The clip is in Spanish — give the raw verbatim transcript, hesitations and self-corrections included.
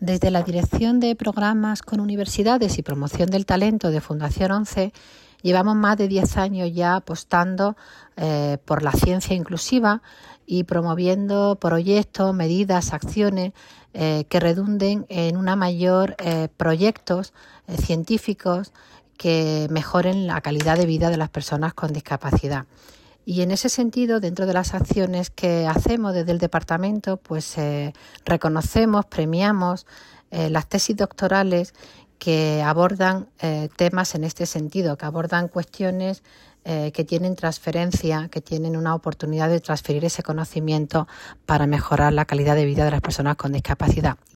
Desde la Dirección de Programas con Universidades y Promoción del Talento de Fundación ONCE, llevamos más de diez años ya apostando eh, por la ciencia inclusiva y promoviendo proyectos, medidas, acciones eh, que redunden en una mayor eh, proyectos eh, científicos que mejoren la calidad de vida de las personas con discapacidad. Y en ese sentido, dentro de las acciones que hacemos desde el departamento, pues eh, reconocemos, premiamos eh, las tesis doctorales que abordan eh, temas en este sentido, que abordan cuestiones eh, que tienen transferencia, que tienen una oportunidad de transferir ese conocimiento para mejorar la calidad de vida de las personas con discapacidad.